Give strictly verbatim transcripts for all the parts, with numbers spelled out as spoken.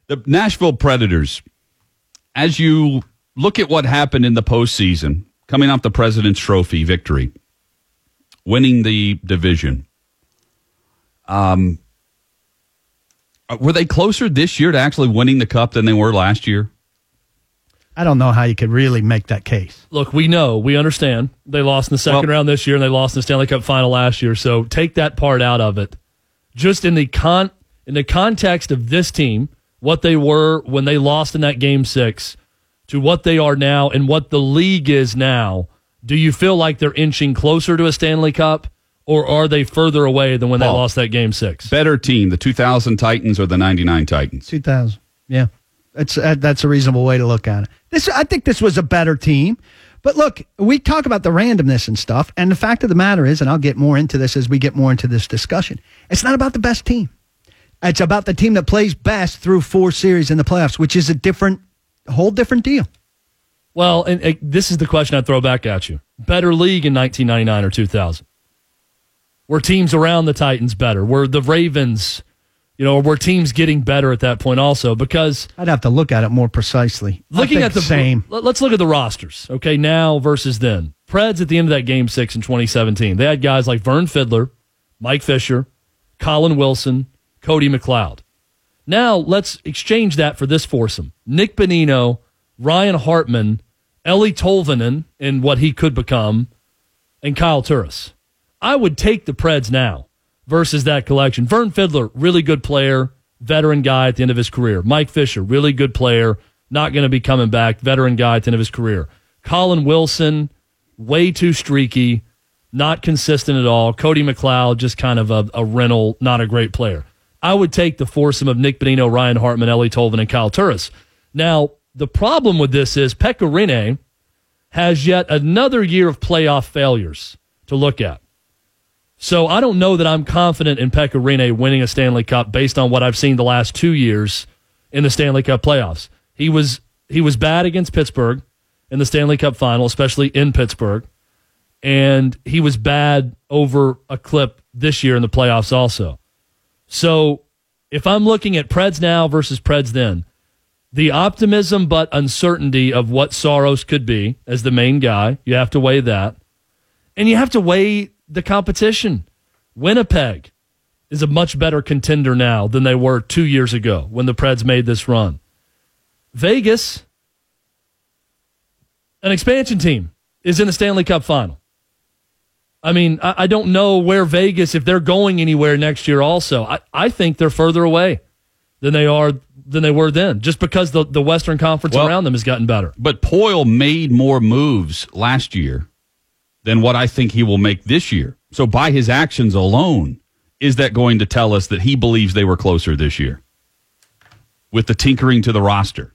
The Nashville Predators, as you look at what happened in the postseason, coming off the President's Trophy victory, winning the division, um, were they closer this year to actually winning the Cup than they were last year? I don't know how you could really make that case. Look, we know, we understand. They lost in the second well, round this year, and they lost in the Stanley Cup final last year. So take that part out of it. Just in the con in the context of this team, what they were when they lost in that game six, to what they are now and what the league is now, do you feel like they're inching closer to a Stanley Cup, or are they further away than when Paul, they lost that game six? Better team, the two thousand Titans or the ninety-nine Titans? two thousand, yeah. That's uh, that's a reasonable way to look at it. This, I think this was a better team. But look, we talk about the randomness and stuff, and the fact of the matter is, and I'll get more into this as we get more into this discussion, it's not about the best team. It's about the team that plays best through four series in the playoffs, which is a different, a whole different deal. Well, and, and this is the question I throw back at you. Better league in nineteen ninety-nine or two thousand? Were teams around the Titans better? Were the Ravens... You know, were teams getting better at that point also? Because I'd have to look at it more precisely. Looking at the same. Let's look at the rosters, okay, now versus then. Preds at the end of that game six in twenty seventeen. They had guys like Vern Fiddler, Mike Fisher, Colin Wilson, Cody McLeod. Now let's exchange that for this foursome. Nick Bonino, Ryan Hartman, Ellie Tolvanen in what he could become, and Kyle Turris. I would take the Preds now versus that collection. Vern Fiddler, really good player, veteran guy at the end of his career. Mike Fisher, really good player, not going to be coming back, veteran guy at the end of his career. Colin Wilson, way too streaky, not consistent at all. Cody McLeod, just kind of a, a rental, not a great player. I would take the foursome of Nick Bonino, Ryan Hartman, Ellie Tolvanen, and Kyle Turris. Now, the problem with this is Pekka Rinne has yet another year of playoff failures to look at. So I don't know that I'm confident in Pekka Rinne winning a Stanley Cup based on what I've seen the last two years in the Stanley Cup playoffs. He was he was bad against Pittsburgh in the Stanley Cup final, especially in Pittsburgh, and he was bad over a clip this year in the playoffs also. So if I'm looking at Preds now versus Preds then, the optimism but uncertainty of what Saros could be as the main guy, you have to weigh that. And you have to weigh the competition. Winnipeg is a much better contender now than they were two years ago when the Preds made this run. Vegas, an expansion team, is in the Stanley Cup final. I mean, I, I don't know where Vegas, if they're going anywhere next year also. I, I think they're further away than they are than they were then, just because the, the Western Conference well, around them has gotten better. But Poyle made more moves last year than what I think he will make this year. So by his actions alone, is that going to tell us that he believes they were closer this year with the tinkering to the roster?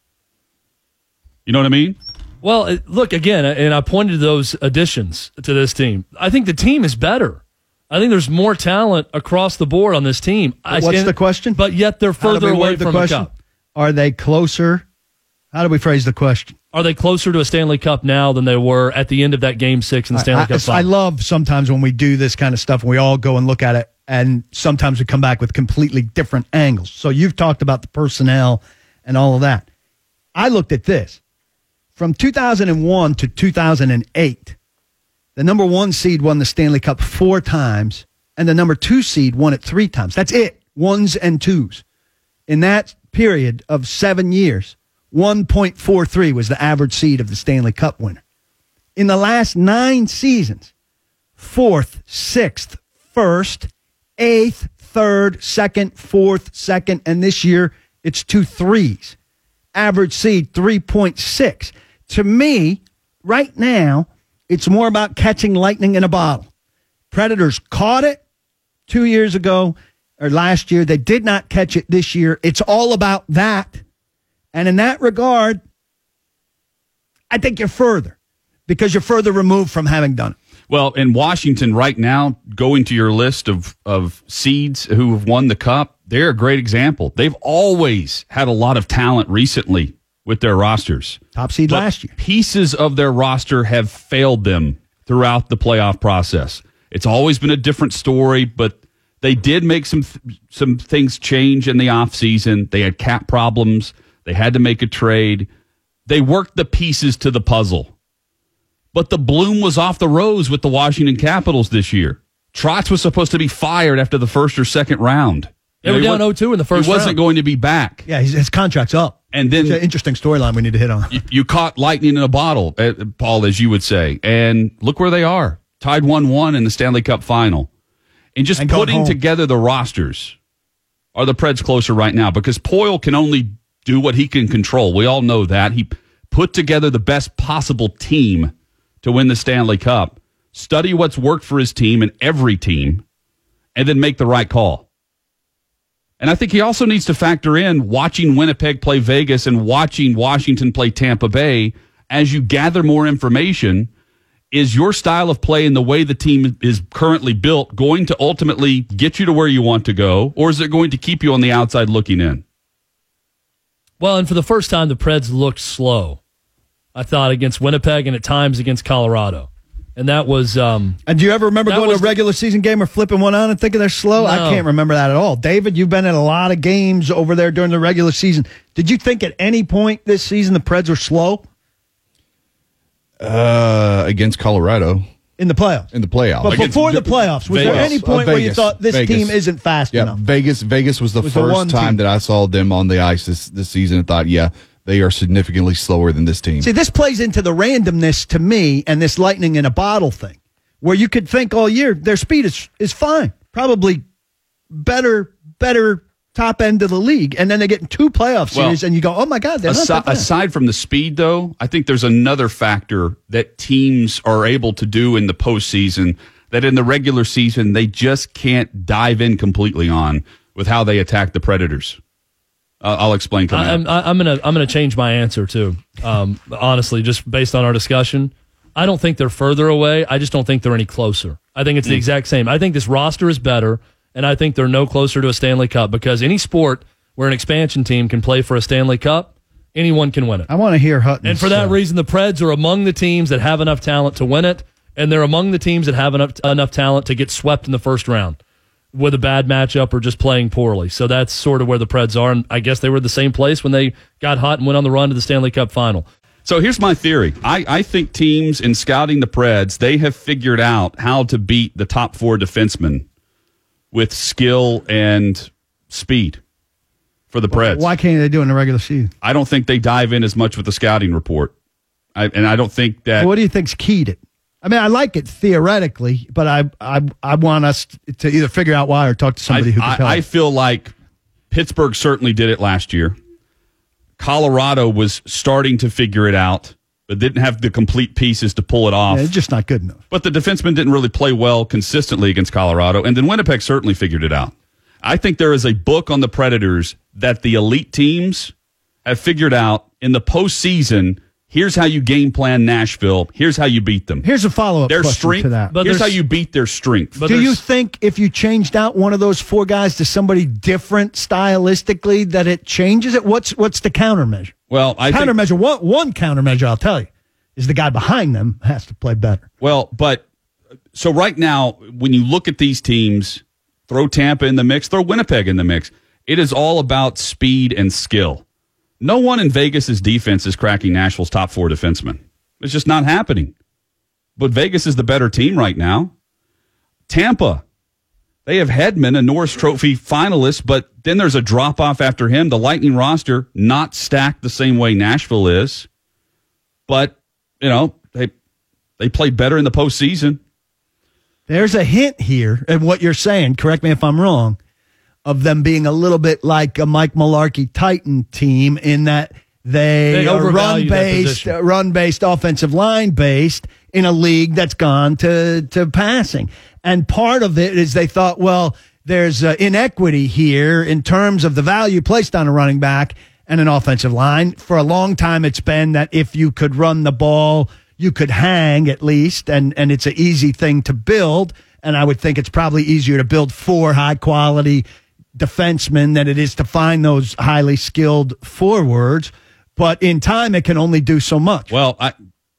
You know what I mean? Well, look, again, and I pointed to those additions to this team. I think the team is better. I think there's more talent across the board on this team. What's I, the question? But yet they're further away the from question? a cup. Are they closer? How do we phrase the question? Are they closer to a Stanley Cup now than they were at the end of that Game Six in the Stanley I, Cup I, final? I love sometimes when we do this kind of stuff and we all go and look at it, and sometimes we come back with completely different angles. So you've talked about the personnel and all of that. I looked at this. From two thousand one to two thousand eight, the number one seed won the Stanley Cup four times, and the number two seed won it three times. That's it, ones and twos. In that period of seven years, one point four three was the average seed of the Stanley Cup winner. In the last nine seasons, fourth, sixth, first, eighth, third, second, fourth, second, and this year it's two threes. Average seed three point six. To me, right now, it's more about catching lightning in a bottle. Predators caught it two years ago or last year. They did not catch it this year. It's all about that. And in that regard, I think you're further because you're further removed from having done it. Well, in Washington right now, going to your list of, of seeds who have won the Cup, they're a great example. They've always had a lot of talent recently with their rosters. Top seed but last year. Pieces of their roster have failed them throughout the playoff process. It's always been a different story, but They did make some th- some things change in the offseason. They had cap problems. They had to make a trade. They worked the pieces to the puzzle. But the bloom was off the rose with the Washington Capitals this year. Trotz was supposed to be fired after the first or second round. They were down oh two in the first round. He wasn't round. going to be back. Yeah, his, his contract's up. And then, it's an interesting storyline we need to hit on. You, you caught lightning in a bottle, uh, Paul, as you would say. And look where they are. Tied one one in the Stanley Cup final. And just and putting together the rosters, are the Preds closer right now? Because Poyle can only do what he can control. We all know that. He put together the best possible team to win the Stanley Cup. Study what's worked for his team and every team, and then make the right call. And I think he also needs to factor in watching Winnipeg play Vegas and watching Washington play Tampa Bay as you gather more information. Is your style of play and the way the team is currently built going to ultimately get you to where you want to go, or is it going to keep you on the outside looking in? Well, and for the first time, the Preds looked slow, I thought, against Winnipeg and at times against Colorado. And that was... Um, and do you ever remember going to a regular season game or flipping one on and thinking they're slow? No. I can't remember that at all. David, you've been at a lot of games over there during the regular season. Did you think at any point this season the Preds were slow? Uh, against Colorado. In the playoffs? In the playoffs. But against before the playoffs, was Vegas. there any point uh, where you thought this Vegas. team isn't fast yeah, enough? Vegas Vegas was the was first the time team. that I saw them on the ice this, this season and thought, yeah, they are significantly slower than this team. See, this plays into the randomness to me and this lightning in a bottle thing, where you could think all year their speed is is fine, probably better, better top end of the league, and then they get in two playoff series, well, and you go, oh my God, they're aside, not that aside from the speed, though, I think there's another factor that teams are able to do in the postseason that in the regular season they just can't dive in completely on with how they attack the Predators. Uh, I'll explain. I, I'm, I'm gonna I'm gonna change my answer too. Um, honestly, just based on our discussion, I don't think they're further away. I just don't think they're any closer. I think it's the mm. exact same. I think this roster is better. And I think they're no closer to a Stanley Cup because any sport where an expansion team can play for a Stanley Cup, anyone can win it. I want to hear Hutton. And for that reason, the Preds are among the teams that have enough talent to win it, and they're among the teams that have enough, enough talent to get swept in the first round with a bad matchup or just playing poorly. So that's sort of where the Preds are, and I guess they were the same place when they got hot and went on the run to the Stanley Cup final. So here's my theory. I, I think teams in scouting the Preds, they have figured out how to beat the top four defensemen with skill and speed for the Preds. Why can't they do it in the regular season? I don't think they dive in as much with the scouting report. I, and I don't think that... Well, what do you think's key to it? I mean, I like it theoretically, but I I, I want us to either figure out why or talk to somebody I, who can I, tell I us. feel like Pittsburgh certainly did it last year. Colorado was starting to figure it out, but didn't have the complete pieces to pull it off. Yeah, it's just not good enough. But the defensemen didn't really play well consistently against Colorado, and then Winnipeg certainly figured it out. I think there is a book on the Predators that the elite teams have figured out in the postseason. Here's how you game plan Nashville. Here's how you beat them. Here's a follow-up their question strength, to that. But here's how you beat their strength. Do you think if you changed out one of those four guys to somebody different stylistically that it changes it? What's what's the countermeasure? Well, I countermeasure think, one one countermeasure I'll tell you is the guy behind them has to play better. Well, but so right now when you look at these teams, throw Tampa in the mix, throw Winnipeg in the mix. It is all about speed and skill. No one in Vegas' defense is cracking Nashville's top four defensemen. It's just not happening. But Vegas is the better team right now. Tampa, they have Hedman, a Norris Trophy finalist, but then there's a drop-off after him. The Lightning roster, not stacked the same way Nashville is. But, you know, they they played better in the postseason. There's a hint here at what you're saying, correct me if I'm wrong, of them being a little bit like a Mike Mularkey Titan team in that they, they are run based, run based, offensive line based in a league that's gone to to passing. And part of it is they thought, well, there's uh, inequity here in terms of the value placed on a running back and an offensive line. For a long time, it's been that if you could run the ball, you could hang at least, and and it's an easy thing to build. And I would think it's probably easier to build four high quality defensemen than it is to find those highly skilled forwards, but in time it can only do so much. Well, I,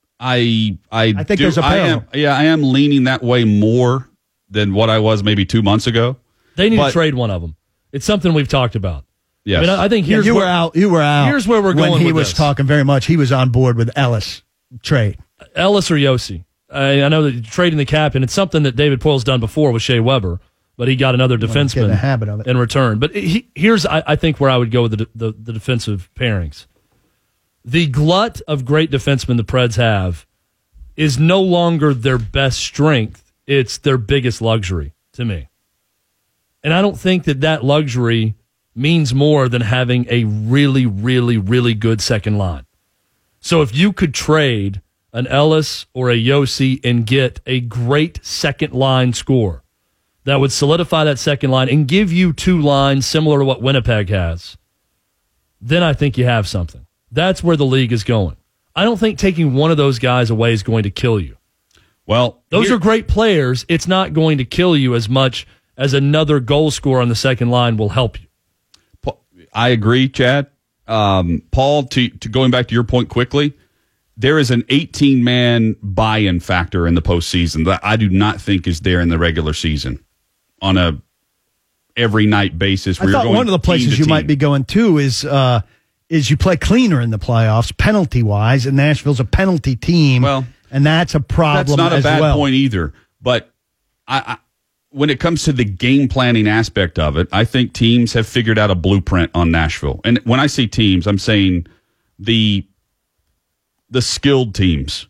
I, I, I think do, there's a I parallel. am, yeah, I am leaning that way more than what I was maybe two months ago. They need But- to trade one of them. It's something we've talked about. Yes. I mean, I, I think Yeah, here's you where, were out. You were out. Here's where we're going when he with was this. talking very much. He was on board with Ellis trade. Ellis or Yossi. I, I know that trading the captain, it's something that David Poyle's done before with Shea Weber, but he got another get in defenseman the habit of it. in return. But he, here's, I, I think, where I would go with the, the, the defensive pairings. The glut of great defensemen the Preds have is no longer their best strength. It's their biggest luxury to me. And I don't think that that luxury means more than having a really, really, really good second line. So if you could trade an Ellis or a Yossi and get a great second line score that would solidify that second line and give you two lines similar to what Winnipeg has, then I think you have something. That's where the league is going. I don't think taking one of those guys away is going to kill you. Well, Those here- are great players. It's not going to kill you as much as another goal scorer on the second line will help you. I agree, Chad. Um, Paul, to, to going back to your point quickly, there is an eighteen-man buy-in factor in the postseason that I do not think is there in the regular season on a every night basis. I Where you're thought going one of the team places to you team. might be going to is uh, is you play cleaner in the playoffs, penalty wise, and Nashville's a penalty team. Well, and that's a problem. That's not a as bad well. point either. But I, I, when it comes to the game planning aspect of it, I think teams have figured out a blueprint on Nashville. And when I say teams, I'm saying the the skilled teams.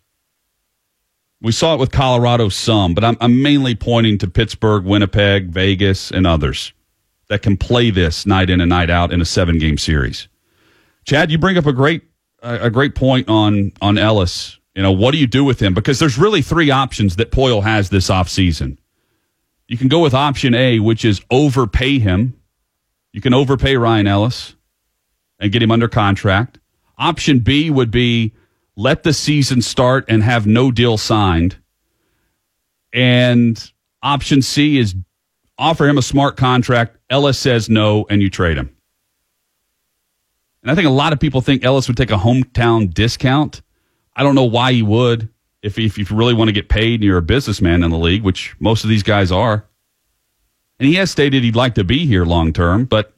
We saw it with Colorado some, but I'm, I'm mainly pointing to Pittsburgh, Winnipeg, Vegas, and others that can play this night in and night out in a seven-game series. Chad, you bring up a great a great point on on Ellis. You know, what do you do with him? Because there's really three options that Poyle has this offseason. You can go with option A, which is overpay him. You can overpay Ryan Ellis and get him under contract. Option B would be let the season start and have no deal signed. And option C is offer him a smart contract. Ellis says no, and you trade him. And I think a lot of people think Ellis would take a hometown discount. I don't know why he would if, if you really want to get paid and you're a businessman in the league, which most of these guys are. And he has stated he'd like to be here long term, but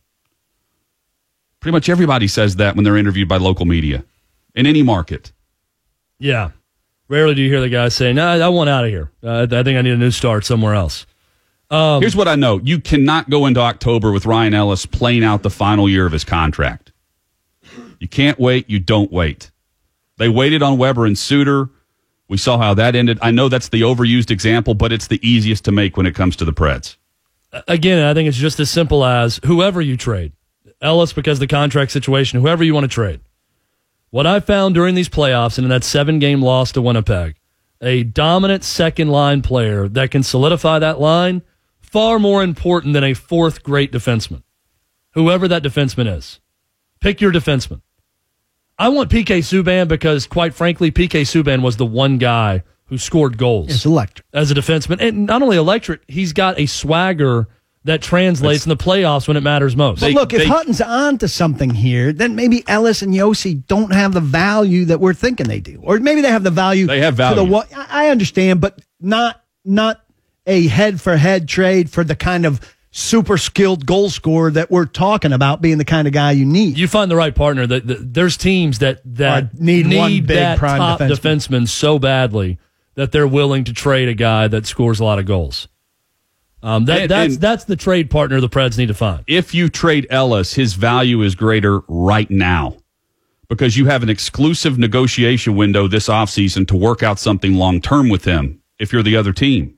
pretty much everybody says that when they're interviewed by local media in any market. Yeah. Rarely do you hear the guy say, no, I want out of here. Uh, I think I need a new start somewhere else. Um, Here's what I know. You cannot go into October with Ryan Ellis playing out the final year of his contract. You can't wait. You don't wait. They waited on Weber and Suter. We saw how that ended. I know that's the overused example, but it's the easiest to make when it comes to the Preds. Again, I think it's just as simple as whoever you trade. Ellis, because of the contract situation, whoever you want to trade. What I found during these playoffs and in that seven-game loss to Winnipeg, a dominant second-line player that can solidify that line, far more important than a fourth great defenseman. Whoever that defenseman is. Pick your defenseman. I want P K Subban because, quite frankly, P K Subban was the one guy who scored goals. It's electric. As a defenseman. And not only electric, he's got a swagger that translates in the playoffs when it matters most. But They- look, if they- Hutton's on to something here, then maybe Ellis and Yossi don't have the value that we're thinking they do, or maybe they have the value. They have To the, value. wa- I I understand, but not not a head for head trade for the kind of super skilled goal scorer that we're talking about being the kind of guy you need. You find the right partner. That, that there's teams that that Or need one big that prime top defenseman. defenseman so badly that they're willing to trade a guy that scores a lot of goals. Um, that And- that's and- that's the trade partner the Preds need to find. If you trade Ellis, his value is greater right now because you have an exclusive negotiation window this offseason to work out something long-term with him if you're the other team.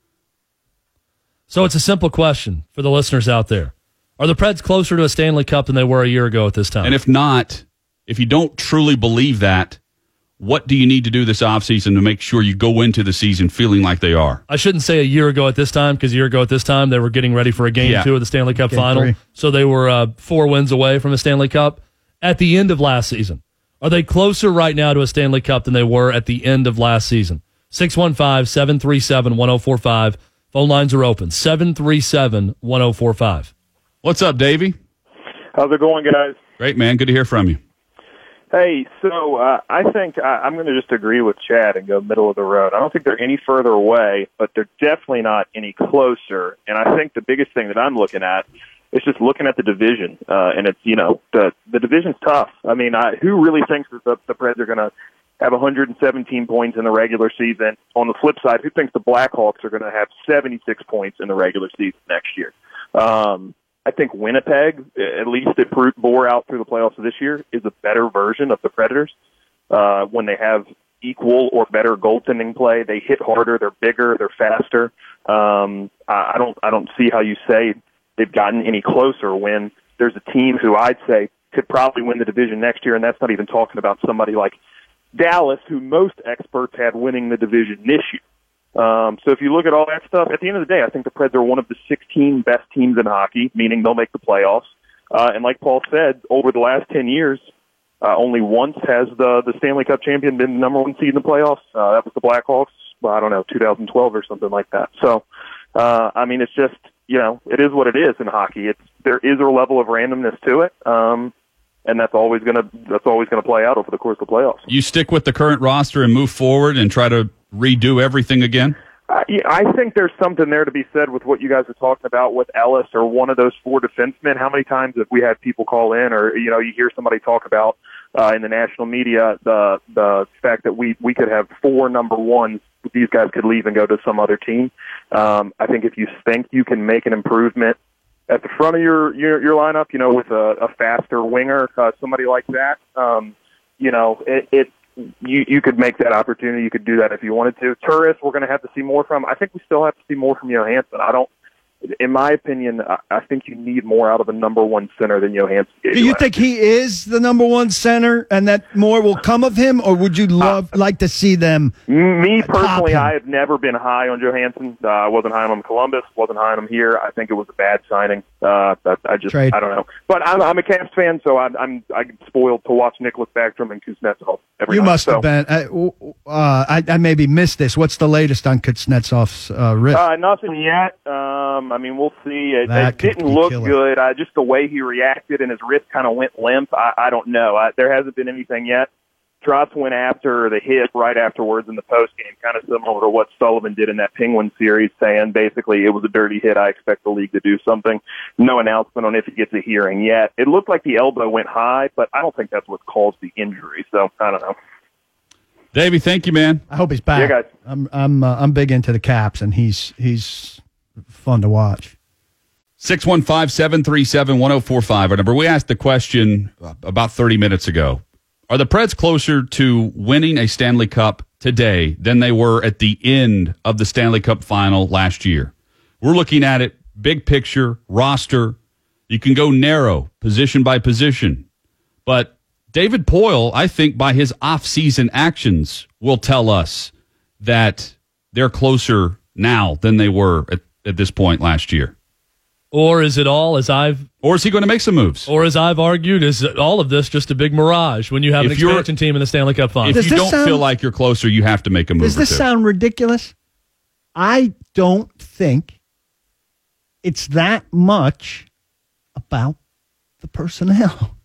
So it's a simple question for the listeners out there: are the Preds closer to a Stanley Cup than they were a year ago at this time? And if not, if you don't truly believe that, what do you need to do this offseason to make sure you go into the season feeling like they are? I shouldn't say a year ago at this time, because a year ago at this time they were getting ready for a game Yeah. two of the Stanley Cup Game final. three. So they were uh, four wins away from a Stanley Cup at the end of last season. Are they closer right now to a Stanley Cup than they were at the end of last season? six one five, seven three seven, one oh four five. Phone lines are open. seven three seven, one oh four five. What's up, Davey? How's it going, guys? Great, man. Good to hear from you. Hey, so uh, I think I, I'm going to just agree with Chad and go middle of the road. I don't think they're any further away, but they're definitely not any closer. And I think the biggest thing that I'm looking at is just looking at the division. Uh, and it's, you know, the the division's tough. I mean, I, who really thinks that the, the Preds are going to have one hundred seventeen points in the regular season? On the flip side, who thinks the Blackhawks are going to have seventy-six points in the regular season next year? Um, I think Winnipeg, at least it bore out through the playoffs this year, is a better version of the Predators. Uh, when they have equal or better goaltending play, they hit harder, they're bigger, they're faster. Um, I I don't, I don't see how you say they've gotten any closer when there's a team who I'd say could probably win the division next year, and that's not even talking about somebody like Dallas, who most experts had winning the division this year. Um, so if you look at all that stuff, at the end of the day, I think the Preds are one of the sixteen best teams in hockey, meaning they'll make the playoffs. Uh, and like Paul said, over the last ten years, uh, only once has the, the Stanley Cup champion been the number one seed in the playoffs. Uh, that was the Blackhawks, well, I don't know, two thousand twelve or something like that. So, uh, I mean, it's just, you know, it is what it is in hockey. It's, there is a level of randomness to it. Um, and that's always going to, that's always going to play out over the course of the playoffs. You stick with the current roster and move forward and try to redo everything again? Uh, yeah, I think there's something there to be said with what you guys are talking about with Ellis or one of those four defensemen. How many times have we had people call in, or you know, you hear somebody talk about uh, in the national media the the fact that we we could have four number ones. These guys could leave and go to some other team. Um, I think if you think you can make an improvement at the front of your your, your lineup, you know, with a, a faster winger, uh, somebody like that, um, you know, it. it You you could make that opportunity. You could do that if you wanted to. Turris, we're going to have to see more from. I think we still have to see more from Johansson. I don't. In my opinion, I, I think you need more out of a number one center than Johansson. Do you think he is the number one center, and that more will come of him, or would you love uh, like to see them? Me personally, I have never been high on Johansson. Uh, I wasn't high on him in Columbus. Wasn't high on him here. I think it was a bad signing. Uh, I, I just Trade. I don't know. But I'm, I'm a Caps fan, so I'm I'm I'm spoiled to watch Nicholas Backstrom and Kuznetsov every You night, must so. have been. Uh, uh, I, I maybe missed this. What's the latest on Kuznetsov's uh, wrist? Uh, nothing yet. Um, I mean, we'll see. It, That it could didn't be look killer. good. Uh, just the way he reacted and his wrist kind of went limp. I, I don't know. I, there hasn't been anything yet. Trotz went after the hit right afterwards in the postgame, kind of similar to what Sullivan did in that Penguin series, saying basically it was a dirty hit. I expect the league to do something. No announcement on if he gets a hearing yet. It looked like the elbow went high, but I don't think that's what caused the injury. So I don't know. Davey, thank you, man. I hope he's back. Yeah, guys. I'm I'm uh, I'm big into the Caps, and he's he's fun to watch. six one five, seven three seven, one oh four five. Our number. We asked the question about thirty minutes ago. Are the Preds closer to winning a Stanley Cup today than they were at the end of the Stanley Cup final last year? We're looking at it big picture, roster. You can go narrow, position by position. But David Poile, I think by his off-season actions, will tell us that they're closer now than they were at, at this point last year. Or is it all, as I've... Or is he going to make some moves? Or as I've argued, is all of this just a big mirage when you have If an you're- expansion team in the Stanley Cup final? If Does you this don't sound- feel like you're closer, you have to make a move Does or this two. sound ridiculous? I don't think it's that much about the personnel.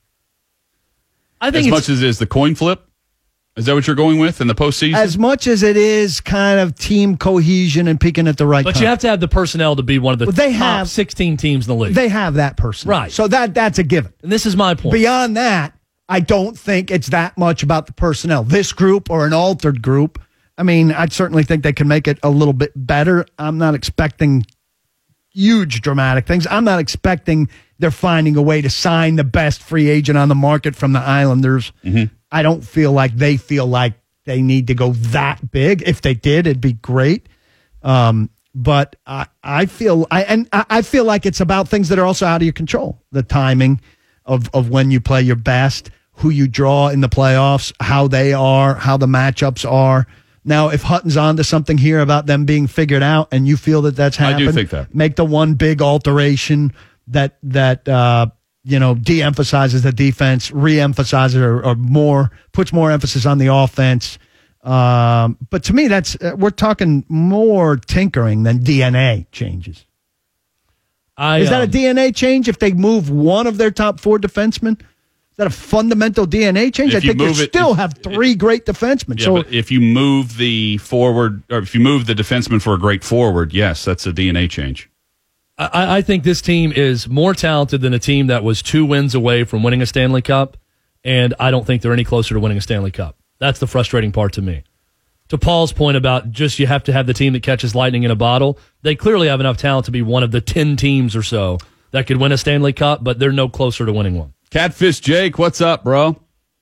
I think As it's, much as it is the coin flip? Is that what you're going with in the postseason? As much as it is kind of team cohesion and peaking at the right but time. you have to have the personnel to be one of the Well, they top have- sixteen teams in the league. They have that person. Right. So that that's a given. and this is my point. Beyond that, I don't think it's that much about the personnel. This group or an altered group, I mean, I certainly think they can make it a little bit better. I'm not expecting huge dramatic things. I'm not expecting they're finding a way to sign the best free agent on the market from the Islanders. Mm-hmm. I don't feel like they feel like they need to go that big. If they did, it'd be great. Um, but I, I feel I and I I feel like it's about things that are also out of your control. The timing of, of when you play your best, who you draw in the playoffs, how they are, how the matchups are. Now, if Hutton's onto something here about them being figured out, and you feel that that's I do happened, think that. make the one big alteration that that uh, you know de-emphasizes the defense, re-emphasizes or, or more puts more emphasis on the offense. Um, but to me, that's uh, we're talking more tinkering than D N A changes. I, Is that a um, D N A change if they move one of their top four defensemen? Is that a fundamental D N A change? If I think you you move it- still if- have three great defensemen. Yeah, so but if you move the forward, or if you move the defenseman for a great forward, yes, that's a D N A change. I, I think this team is more talented than a team that was two wins away from winning a Stanley Cup, and I don't think they're any closer to winning a Stanley Cup. That's the frustrating part to me. To Paul's point about just you have to have the team that catches lightning in a bottle, they clearly have enough talent to be one of the ten teams or so that could win a Stanley Cup, but they're no closer to winning one. Catfish Jake, what's up, bro?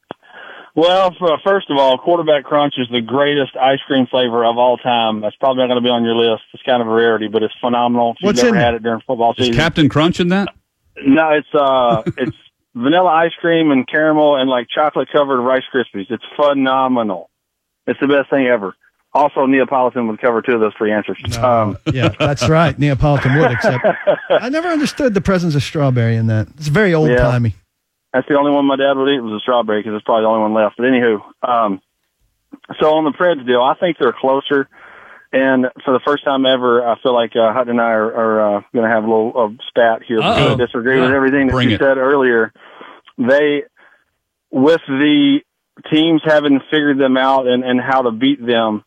Well, for, first of all, Quarterback Crunch is the greatest ice cream flavor of all time. That's probably not going to be on your list. It's kind of a rarity, but it's phenomenal. If What's you've never in had it? it during football Is season. Captain Crunch in that? No, it's uh, it's vanilla ice cream and caramel and like chocolate covered Rice Krispies. It's phenomenal. It's the best thing ever. Also, Neapolitan would cover two of those three answers. Um, yeah, that's right. Neapolitan would, except I never understood the presence of strawberry in that. It's very old timey. That's the only one my dad would eat was a strawberry because it's probably the only one left. But anywho, um, so on the Preds deal, I think they're closer. And for the first time ever, I feel like uh, Hutton and I are, are uh, going to have a little uh, spat here. Uh-oh. I disagree with Yeah. everything that Bring you it. said earlier. They, with the teams having figured them out and, and how to beat them,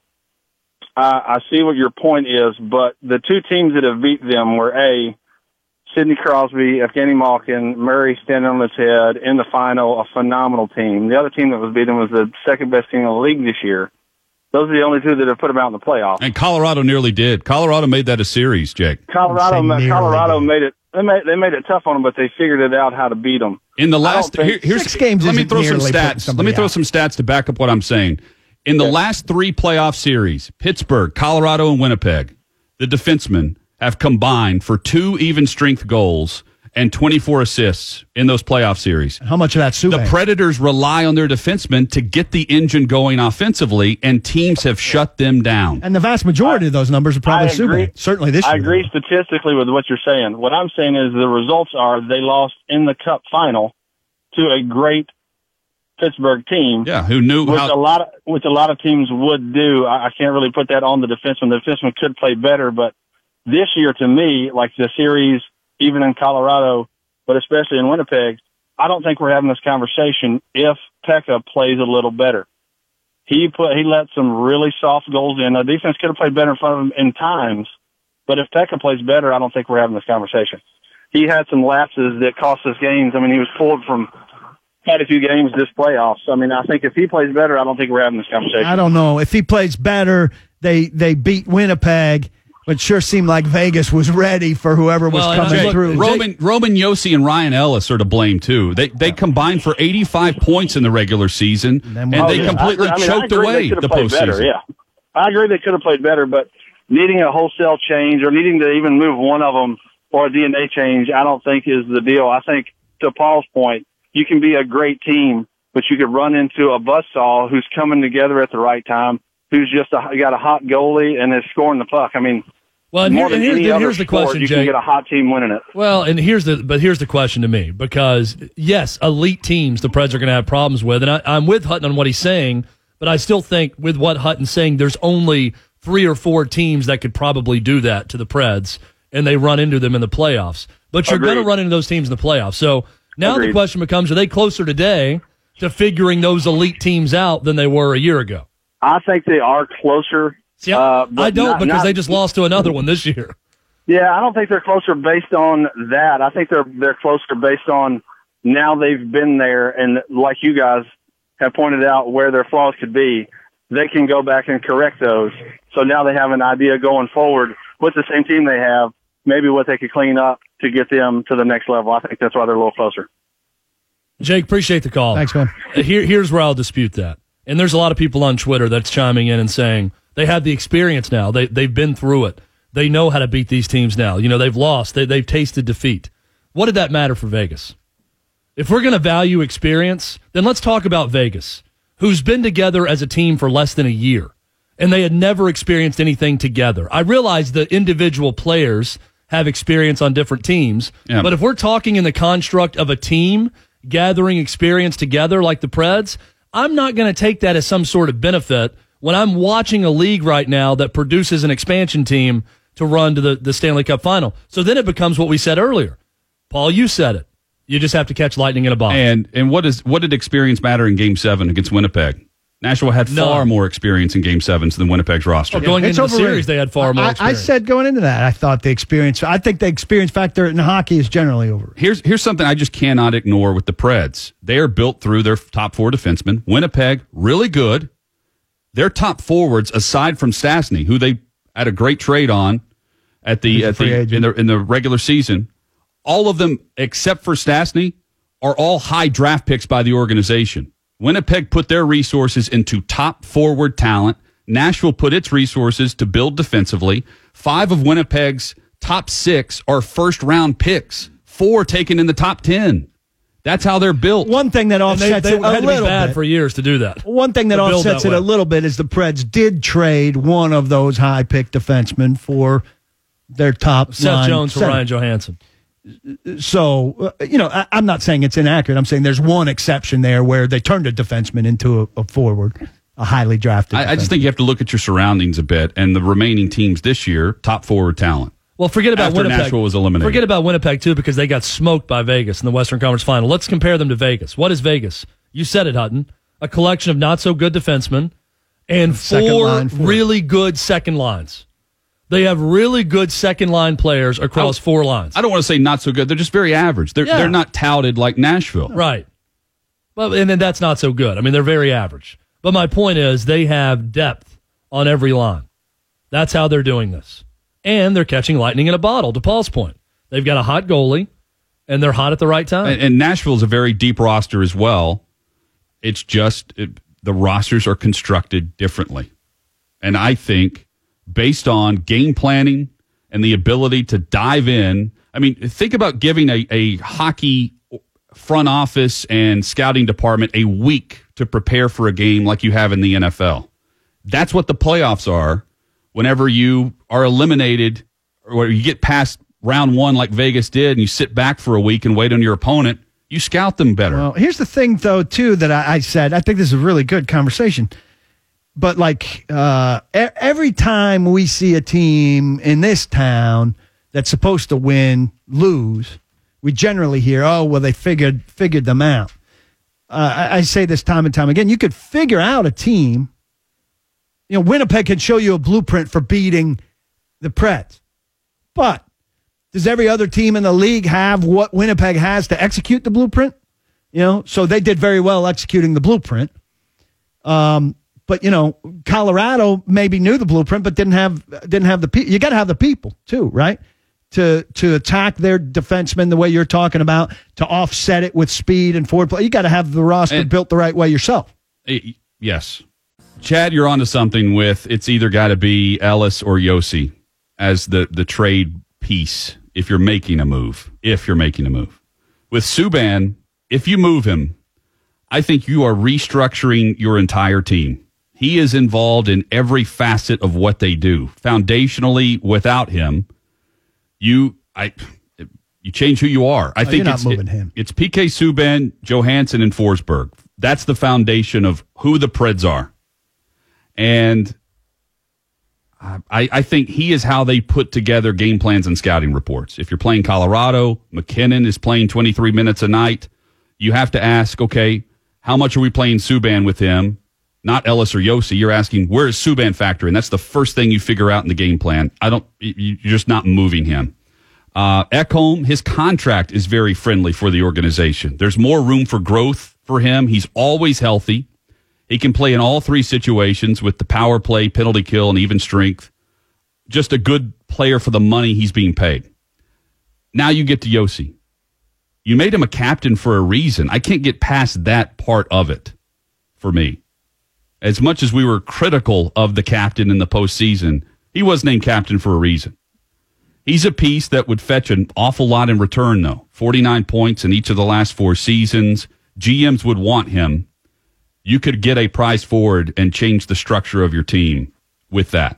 I, I see what your point is, but the two teams that have beat them were A, Sidney Crosby, Evgeny Malkin, Murray standing on his head in the final, a phenomenal team. The other team that was beaten was the second best team in the league this year. Those are the only two that have put them out in the playoffs. And Colorado nearly did. Colorado made that a series, Jake. Colorado, Say nearly Colorado did. made it. They made they made it tough on them, but they figured it out how to beat them. In the I last, don't think- here, here's Six games Let me isn't throw some nearly putting stats. Let somebody me throw out. some stats to back up what I'm saying. In the last three playoff series, Pittsburgh, Colorado, and Winnipeg, the defensemen have combined for two even strength goals and twenty-four assists in those playoff series. How much of that The Subban? Predators rely on their defensemen to get the engine going offensively, and teams have shut them down. and the vast majority of those numbers are probably I agree. Subban. Certainly this I year. agree statistically with what you're saying. What I'm saying is the results are they lost in the Cup final to a great Pittsburgh team. Yeah, who knew Which how? a lot of which a lot of teams would do. I, I can't really put that on the defenseman. The defenseman could play better, but this year to me, like the series, even in Colorado, but especially in Winnipeg, I don't think we're having this conversation if Pekka plays a little better. He put he let some really soft goals in. The defense could have played better in front of him in times, but if Pekka plays better, I don't think we're having this conversation. He had some lapses that cost us games. I mean, he was pulled from quite a few games this playoffs. I mean, I think if he plays better, I don't think we're having this conversation. I don't know. If he plays better, they they beat Winnipeg, but sure seemed like Vegas was ready for whoever was Well, and coming I- look, through. Roman Roman Yossi and Ryan Ellis are to blame too. They they combined for eighty-five points in the regular season, then and what- they Oh, yeah. completely I agree. I mean, I choked agree they away could have the played better, postseason. yeah, I agree they could have played better, but needing a wholesale change or needing to even move one of them or a D N A change, I don't think is the deal. I think to Paul's point, you can be a great team, but you could run into a buzzsaw who's coming together at the right time, who's just a, got a hot goalie and is scoring the puck. I mean, Well, and, more here, than and here's, any the, other here's the sport, question, you Jake. can get a hot team winning it. Well, and here's the but here's the question to me, because yes, elite teams the Preds are going to have problems with, and I, I'm with Hutton on what he's saying, but I still think with what Hutton's saying, there's only three or four teams that could probably do that to the Preds, and they run into them in the playoffs. But you're going to Agreed. run into those teams in the playoffs. So now the Agreed. question becomes: are they closer today to figuring those elite teams out than they were a year ago? I think they are closer. See, uh, but I don't not- because not- they just lost to another one this year. Yeah, I don't think they're closer based on that. I think they're they're closer based on now they've been there, and like you guys have pointed out where their flaws could be, they can go back and correct those. So now they have an idea going forward with the same team they have, maybe what they could clean up to get them to the next level. I think that's why they're a little closer. Jake, appreciate the call. Thanks, man. Here, here's where I'll dispute that. And there's a lot of people on Twitter that's chiming in and saying they have the experience now. They, they've been through it. They know how to beat these teams now. You know, they've lost. They, they've tasted defeat. What did that matter for Vegas? If we're going to value experience, then let's talk about Vegas, who's been together as a team for less than a year, and they had never experienced anything together. I realize the individual players have experience on different teams, Yeah. but if we're talking in the construct of a team gathering experience together like the Preds, I'm not going to take that as some sort of benefit when I'm watching a league right now that produces an expansion team to run to the, the Stanley Cup final. So then it becomes what we said earlier. Paul, you said it. You just have to catch lightning in a bottle. And and what is what did experience matter in Game Seven against Winnipeg? Nashville had No. far more experience in Game Sevens than Winnipeg's roster. Well, going It's into the overrated. series, they had far more I, I experience. said going into that, I thought the experience, I think the experience factor in hockey is generally over. Here's here's something I just cannot ignore with the Preds. They are built through their top four defensemen. Winnipeg, really good. Their top forwards, aside from Stastny, who they had a great trade on at the He's a at free the agent. in the in the regular season, all of them except for Stastny are all high draft picks by the organization. Winnipeg put their resources into top forward talent. Nashville put its resources to build defensively. Five of Winnipeg's top six are first round picks, four taken in the top ten. That's how they're built. One thing that And they, offsets they it a had to be little bad bit. for years to do that. One thing that to build offsets that it a way. little bit is the Preds did trade one of those high pick defensemen for their top Seth line Jones for center. Ryan Johansson. So, uh, you know, I, I'm not saying it's inaccurate. I'm saying there's one exception there where they turned a defenseman into a, a forward, a highly drafted. I, I just defenseman. think you have to look at your surroundings a bit, and the remaining teams this year, top forward talent. Well, forget about After Winnipeg. Nashville was eliminated. Forget about Winnipeg, too, because they got smoked by Vegas in the Western Conference Final. Let's compare them to Vegas. What is Vegas? You said it, Hutton. A collection of not-so-good defensemen and Second four line forward. really good second lines. They have really good second-line players across I- four lines. I don't want to say not so good. They're just very average. They're Yeah. they're not touted like Nashville. Right. Well, and then that's not so good. I mean, they're very average. But my point is they have depth on every line. That's how they're doing this. And they're catching lightning in a bottle, to Paul's point. They've got a hot goalie, and they're hot at the right time. And, and Nashville's a very deep roster as well. It's just it, the rosters are constructed differently. And I think based on game planning and the ability to dive in, I mean, think about giving a, a hockey front office and scouting department a week to prepare for a game like you have in the N F L. That's what the playoffs are whenever you are eliminated or you get past round one like Vegas did and you sit back for a week and wait on your opponent. You scout them better. Well, here's the thing, though, too, that I, I said. I think this is a really good conversation. But, like, uh, e- every time we see a team in this town that's supposed to win lose, we generally hear, oh, well, they figured figured them out. Uh, I, I say this time and time again. You could figure out a team. You know, Winnipeg can show you a blueprint for beating the Preds. But does every other team in the league have what Winnipeg has to execute the blueprint? You know, so they did very well executing the blueprint. Um, but you know, Colorado maybe knew the blueprint, but didn't have didn't have the people. You got to have the people too, right? To to attack their defensemen the way you're talking about, to offset it with speed and forward play. You got to have the roster And- built the right way yourself. Eh, yes. Chad, you're onto something with it's either got to be Ellis or Yossi as the, the trade piece if you're making a move. If you're making a move. With Subban, if you move him, I think you are restructuring your entire team. He is involved in every facet of what they do. Foundationally, without him, you I you change who you are. I Oh, think you're not it's moving it- him. It's P K Subban, Johansson, and Forsberg. That's the foundation of who the Preds are. And I, I think he is how they put together game plans and scouting reports. If you're playing Colorado, McKinnon is playing twenty-three minutes a night. You have to ask, okay, how much are we playing Subban with him? Not Ellis or Yossi. You're asking, where is Subban factor? And that's the first thing you figure out in the game plan. I don't, you- you're just not moving him. Uh, Ekholm, his contract is very friendly for the organization. There's more room for growth for him. He's always healthy. He can play in all three situations with the power play, penalty kill, and even strength. Just a good player for the money he's being paid. Now you get to Yossi. You made him a captain for a reason. I can't get past that part of it for me. As much as we were critical of the captain in the postseason, he was named captain for a reason. He's a piece that would fetch an awful lot in return, though. forty-nine points in each of the last four seasons. G Ms would want him. You could get a prize forward and change the structure of your team with that.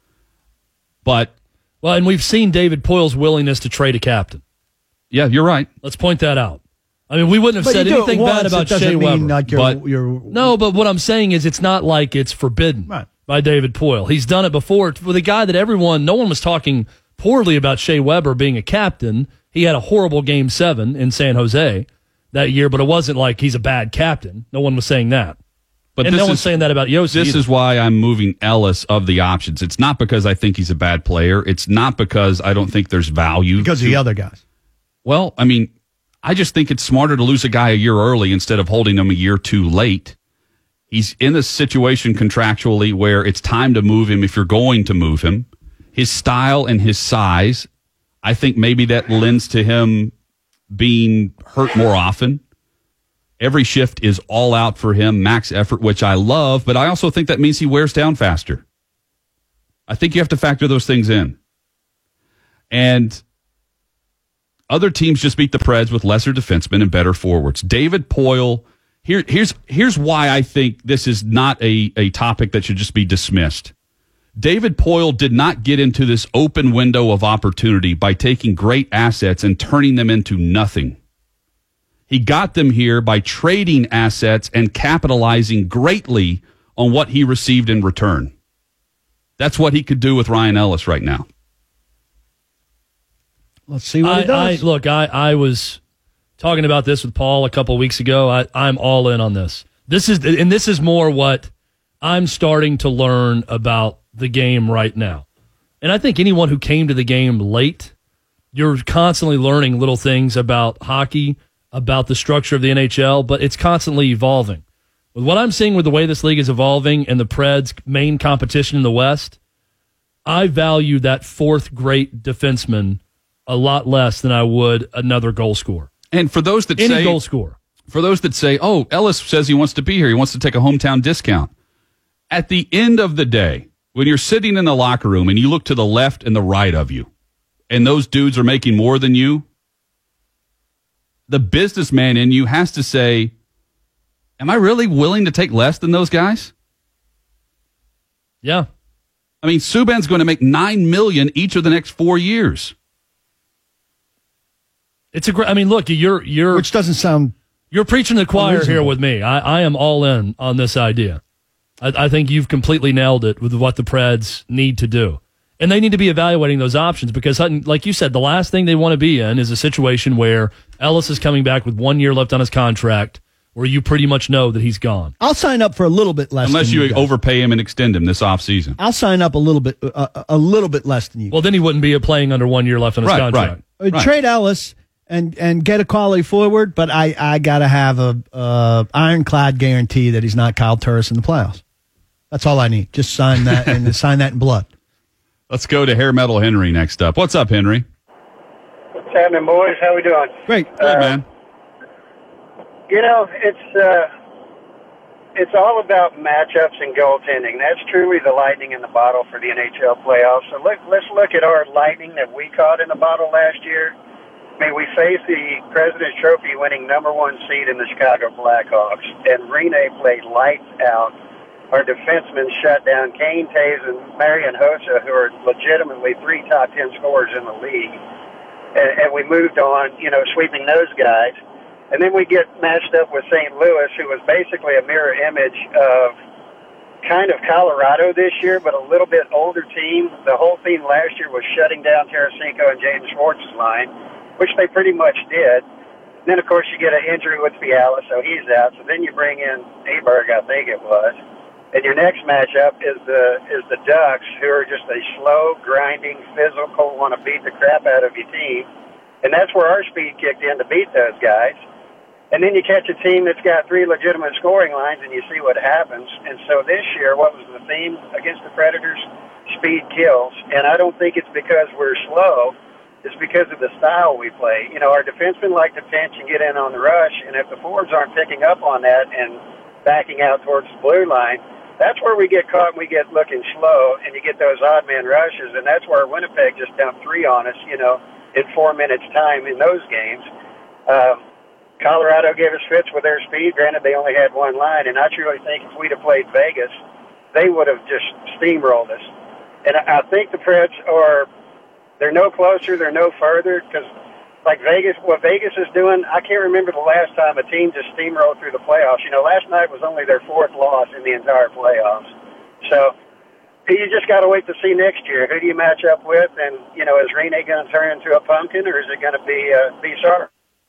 But, Well, and we've seen David Poyle's willingness to trade a captain. yeah, you're right. Let's point that out. I mean, we wouldn't have But said you do it anything once, bad it about doesn't Shea mean Weber. like you're, But- you're, No, but what I'm saying is it's not like it's forbidden Right. by David Poyle. He's done it before with a guy that everyone, no one was talking poorly about Shea Weber being a captain. He had a horrible game seven in San Jose that year, but it wasn't like he's a bad captain. No one was saying that. But and this no one's is, saying that about Yossi This either. is why I'm moving Ellis of the options. It's not because I think he's a bad player. It's not because I don't think there's value. Because of the other guys. Well, I mean, I just think it's smarter to lose a guy a year early instead of holding him a year too late. He's in a situation contractually where it's time to move him if you're going to move him. His style and his size, I think maybe that lends to him being hurt more often. Every shift is all out for him, max effort, which I love, but I also think that means he wears down faster. I think you have to factor those things in. And other teams just beat the Preds with lesser defensemen and better forwards. David Poile, here, here's, here's why I think this is not a, a topic that should just be dismissed. David Poile did not get into this open window of opportunity by taking great assets and turning them into nothing. He got them here by trading assets and capitalizing greatly on what he received in return. That's what he could do with Ryan Ellis right now. Let's see what I, he does. I, look, I, I was talking about this with Paul a couple of weeks ago. I, I'm all in on this. This is, and this is more what I'm starting to learn about the game right now. And I think anyone who came to the game late, you're constantly learning little things about hockey, about the structure of the N H L, but it's constantly evolving. With what I'm seeing with the way this league is evolving and the Preds' main competition in the West, I value that fourth great defenseman a lot less than I would another goal scorer. And for those that Any say, goal scorer. for those that say, oh, Ellis says he wants to be here, he wants to take a hometown discount. At the end of the day, when you're sitting in the locker room and you look to the left and the right of you, and those dudes are making more than you, the businessman in you has to say, am I really willing to take less than those guys? Yeah. I mean, Subban's going to make nine million dollars each of the next four years. It's a great, I mean, look, you're, you're, Which doesn't sound you're preaching to the choir unreasonable. here with me. I, I am all in on this idea. I, I think you've completely nailed it with what the Preds need to do. And they need to be evaluating those options because, like you said, the last thing they want to be in is a situation where Ellis is coming back with one year left on his contract where you pretty much know that he's gone. I'll sign up for a little bit less Unless than you, you guys. overpay him and extend him this offseason. I'll sign up a little bit uh, a little bit less than you. Well, then he wouldn't be playing under one year left on his Right, contract. right. Uh, Trade Ellis and and get a quality forward, but I, I got to have a uh, ironclad guarantee that he's not Kyle Turris in the playoffs. That's all I need. Just sign that and sign that in blood. Let's go to Hair Metal Henry next up. What's up, Henry? What's happening, boys? How we doing? Great. Good, man. You know, it's uh, it's all about matchups and goaltending. That's truly the lightning in the bottle for the N H L playoffs. So look, let's look at our lightning that we caught in the bottle last year. I mean, we faced the President's Trophy winning number one seed in the Chicago Blackhawks, and Rene played lights out. Our defensemen shut down Kane Taves and Marian Hossa, who are legitimately three top ten scorers in the league. And, and we moved on, you know, sweeping those guys. And then we get matched up with Saint Louis, who was basically a mirror image of kind of Colorado this year, but a little bit older team. The whole theme last year was shutting down Tarasenko and Jaden Schwartz's line, which they pretty much did. And then, of course, you get an injury with Fiala, so he's out. So then you bring in Aberg, I think it was. And your next matchup is the is the Ducks, who are just a slow, grinding, physical, want to beat the crap out of your team. And that's where our speed kicked in to beat those guys. And then you catch a team that's got three legitimate scoring lines, and you see what happens. And so this year, what was the theme against the Predators? Speed kills. And I don't think it's because we're slow. It's because of the style we play. You know, our defensemen like to pinch and get in on the rush, and if the forwards aren't picking up on that and backing out towards the blue line, that's where we get caught and we get looking slow, and you get those odd man rushes, and that's where Winnipeg just dumped three on us, you know, in four minutes' time in those games. Um, Colorado gave us fits with their speed. Granted, they only had one line, and I truly think if we'd have played Vegas, they would have just steamrolled us. And I, I think the Preds are, they're no closer, they're no further, because like Vegas, what Vegas is doing, I can't remember the last time a team just steamrolled through the playoffs. You know, last night was only their fourth loss in the entire playoffs. So you just got to wait to see next year. Who do you match up with? And, you know, is Rene going to turn into a pumpkin, or is it going to be uh, be sharp?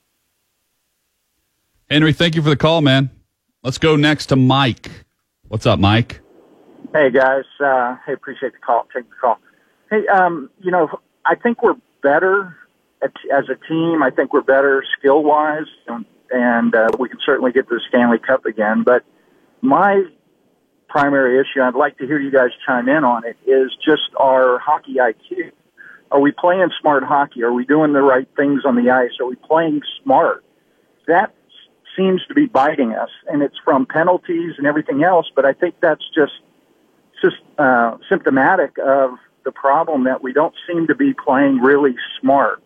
Henry, thank you for the call, man. Let's go next to Mike. What's up, Mike? Hey, guys. Uh, hey, appreciate the call. Take the call. Hey, um, you know, I think we're better at, as a team. I think we're better skill-wise, and, and uh, we can certainly get to the Stanley Cup again. But my primary issue, I'd like to hear you guys chime in on it, is just our hockey I Q. Are we playing smart hockey? Are we doing the right things on the ice? Are we playing smart? That seems to be biting us, and it's from penalties and everything else, but I think that's just just uh, symptomatic of the problem that we don't seem to be playing really smart.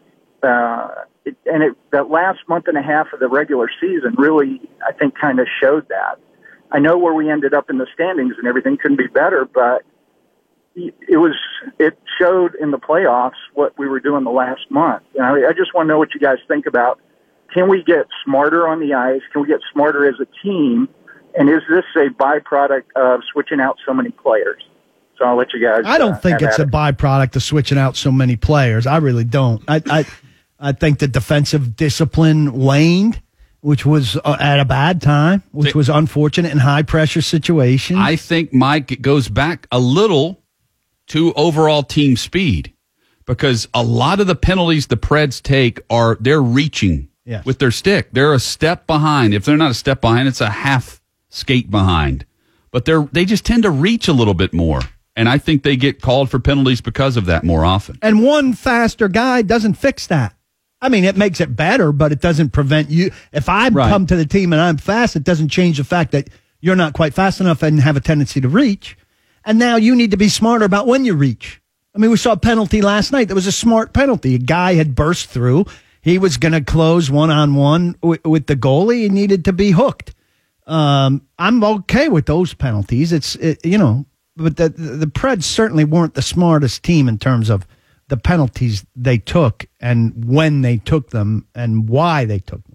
Uh, it, and it, that last month and a half of the regular season really, I think, kind of showed that. I know where we ended up in the standings and everything couldn't be better, but it was, it showed in the playoffs what we were doing the last month. You know, I just want to know what you guys think about. Can we get smarter on the ice? Can we get smarter as a team? And is this a byproduct of switching out so many players? So I'll let you guys. I don't uh, think it's a it. byproduct of switching out so many players. I really don't. I I, I think the defensive discipline waned, which was uh, at a bad time, which was unfortunate in high pressure situations. I think, Mike, it goes back a little to overall team speed, because a lot of the penalties the Preds take are they're reaching yes. with their stick. They're a step behind. If they're not a step behind, it's a half skate behind. But they're they just tend to reach a little bit more. And I think they get called for penalties because of that more often. And one faster guy doesn't fix that. I mean, it makes it better, but it doesn't prevent you. If I Right. come to the team and I'm fast, it doesn't change the fact that you're not quite fast enough and have a tendency to reach. And now you need to be smarter about when you reach. I mean, we saw a penalty last night. That was a smart penalty. A guy had burst through. He was going to close one-on-one w- with the goalie. He needed to be hooked. Um, I'm okay with those penalties. It's, it, you know, but the, the Preds certainly weren't the smartest team in terms of the penalties they took and when they took them and why they took them.